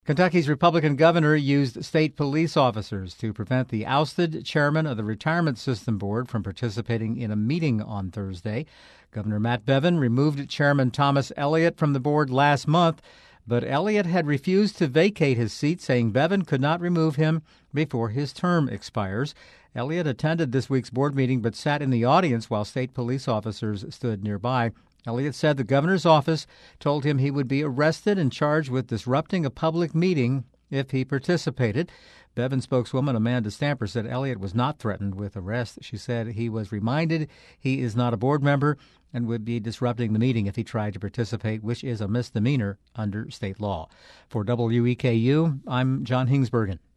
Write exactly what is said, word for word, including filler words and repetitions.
Kentucky's Republican governor used state police officers to prevent the ousted chairman of the Retirement System Board from participating in a meeting on Thursday. Governor Matt Bevin removed Chairman Thomas Elliott from the board last month, but Elliott had refused to vacate his seat, saying Bevin could not remove him before his term expires. Elliott attended this week's board meeting but sat in the audience while state police officers stood nearby. Elliott said the governor's office told him he would be arrested and charged with disrupting a public meeting if he participated. Bevin spokeswoman Amanda Stamper said Elliott was not threatened with arrest. She said he was reminded he is not a board member and would be disrupting the meeting if he tried to participate, which is a misdemeanor under state law. For W E K U, I'm John Hingsbergen.